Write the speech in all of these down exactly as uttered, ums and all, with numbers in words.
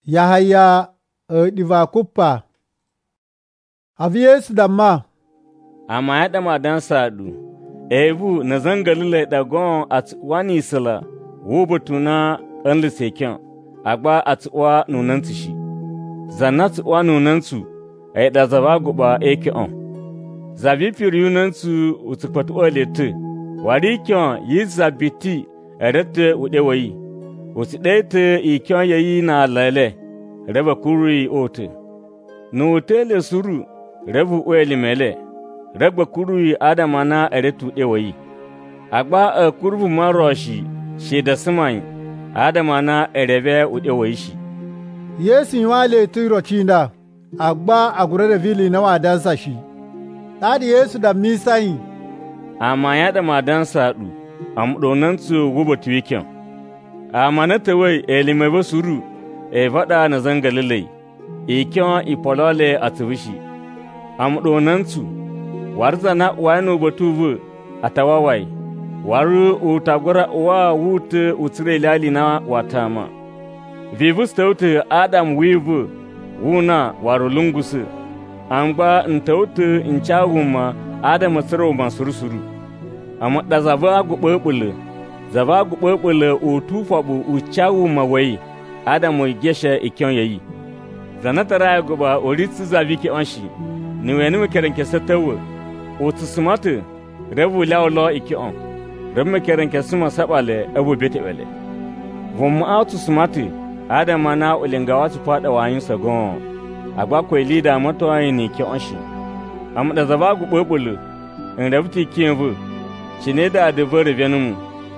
Yahaya e diva kuppa. Avi Yesu damma. Amma ya dama dan sadu. Ebu na zangalile dagon at wani sila. Wubutuna an lisekyan. Agba at wa nunantu shi. Zanat wa nunantu. E da zaba guba eke on. Zabi piriyunantu utukpat olete. Wari kyan yi zabiti erete udewayi. Uti dete ikyan yayi na lele. Reba kuri ote. No utele suru. Rebu ueli mele. Reba kuri adamana eretu udewayi. Agba a kurbu maroshi. Sheda simai. Adamana erebe udewayi shi. Yesu yiwale tiro chinda. Agba agurere vili na wadansa shi. Tadi Yesu da misayi. Amma ya da madansa du, am donantu gubo tuwikin. Amma na tawai elimebe suru, e fada na zangalilai, e kyan ipolole a tuwishi. Am donantu, warza na wano batuvu a tawawai, waru utagura wa wuta utire lali na watama. Vivu stautu Adam wivu, wuna waru lungusu, amba ntautu nchahuma Adam tsiro mansuru suru. Amma da zaba gubebule, zaba gubebule o tufabu o chawu mawai. Adam gesha ikyon yayi. Zanatara guba oritsu zabiki onshi. Ni wenu mekerenke setawo. O tsusumatu revu lawlo ikyon. Rem mekerenke suma sabale abu betebele. Vom autu sumatu Adam na ulingawa su fada wayin sagon. Agba ko lida mato ayin ikyon shi. Amma da zaba gubebule in rabti kiyenvu cine da da vore venumu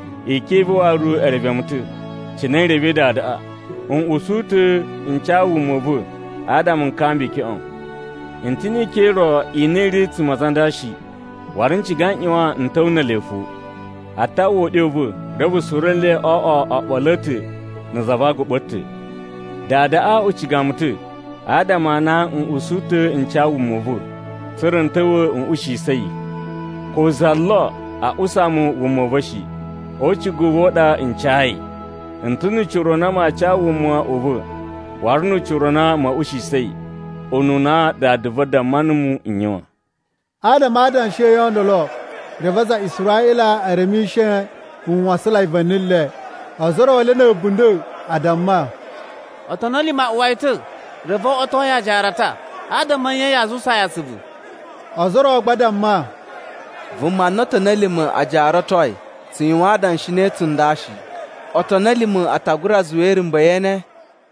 e kevo aru ervemutu cine rebe da da un usutu in chawu movu adam kambi ki on intini kero ineri tumazandashi warin cigan iwa in tauna lefu ata wodevu rabu surelle o o abolate na zaba gubotte da da a ucigamutu adama na un usutu in chawu movu sirin tawo in ushi sai ko zallo a usamu wumobashi o ci guboda in chai in tunu churona ma chawu mu ubu warnu churona ma ushi sai onuna da dvada manumu inyo Adam adan she yondolo revaza Israila aremishe un wasala vanille azoro wale na bundu adamma otonoli ma waitu revo otoya jarata Adam manya ya zusa ya subu azoro gbadamma Vuma notonelimu a jaratoi, tsinwadan shi ne tundashi, otonelimu a tagura zuwerin bayane?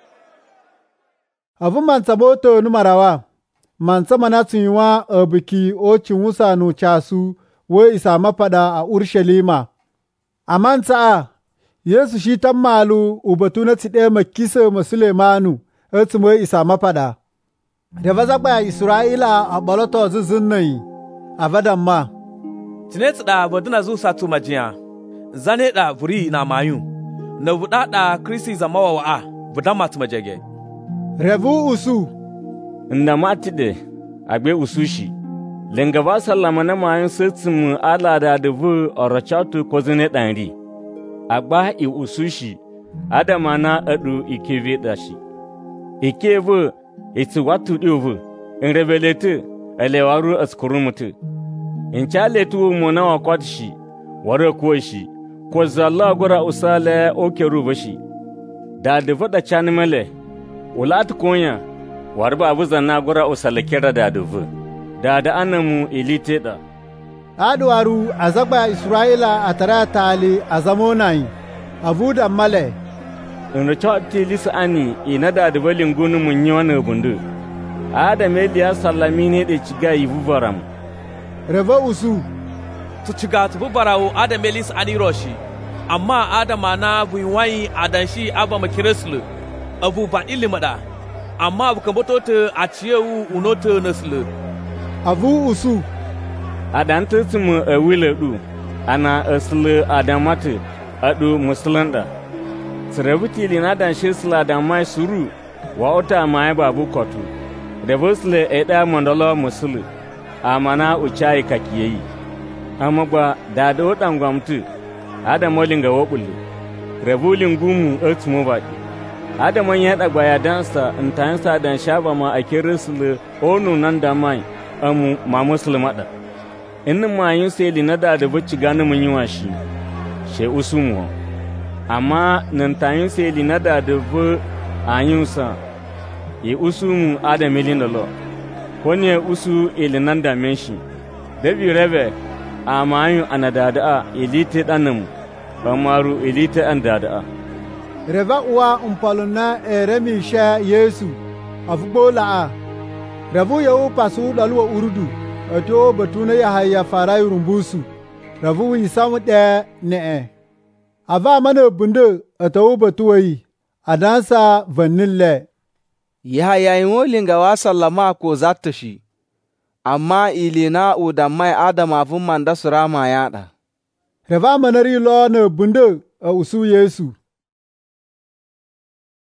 Avu mansa boto numarawa, mansa mana tsinwa a biki o cinwusa no casu wo isa mapada a Urshalima. A mansa a, Yesu shi tammalu ubatu na tide makisa musulemanu, etsumo isa mapada. Da vazakba Isra'ila a baloto zuzunai, a vadan ma. Tinet da baduna zu satu majiya, zane da buri na mayu, na buɗa da Kristi zama wa a budan matu majage. Revu usu. Nda matide, agbe usushi, lengaba sallama na mayun sitsim ala da dubu orachatu kozine ɗanri. Agba i usushi, adama na adu ikeve dashi. Ikeve, iti watu divu, in rebelete, elewaru askurumutu. In chale tu mona wa kwatshi wara koshi ko zalla gura usale o kerubashi da da fada chanmele ulat konya warba abu zanna gura usale kera da duvu da da anamu elite da adwaru azaba Israila atara tali azamonai abuda male in chati lisani ina da da balin gunu mun yi wannan bundu adam eliya sallami ne da ciga yibuvaram Reva usu. Tu ciga tu bubarawo Adam Elis aniroshi, amma Adama na buiwayi adanshi aba makireslu, abu ba ilimada, amma abu kamboto te achiyewu unote neslu. Avu usu. Adantu tumu awile du, ana aslu adamatu, adu muslanda. Srebuti lina danshi sla adamai suru, wa ota mai babu kotu. Revusle eda mondolo musulu. Amana uchai kakiyeyi amagba da do dangwamtu ada molinga wobulu rebulin gumu etmo baki Adaman ya ɗagba ya dansa in tayansa dan shaba ma a kirisle onu nan da mai amu ma musulma da. In ma yin seli na da da bacci gani mun yi washi, she usumu. Amma nan tayin seli na da da bu a yin sa, yi usumu Adamilin da lo. Wani usu ili nan da men shi, da bi rebe a mayun anadada'a ilite ɗanin bamaru ilite an dada'a. Reva uwa umpaluna eremi sha Yesu afugbo la'a. Ravu yawu pasu dalwa urudu ato batuna ya haya fara rumbusu. Ravu isamu de ne'e. Ava mana bunde atawu batuwai adansa vanille. Ya yayin wolinga wa sallama ko zata shi, amma ilina uda mai Adam avun manda surama yaɗa. Reva manari lo na bunde a usu Yesu.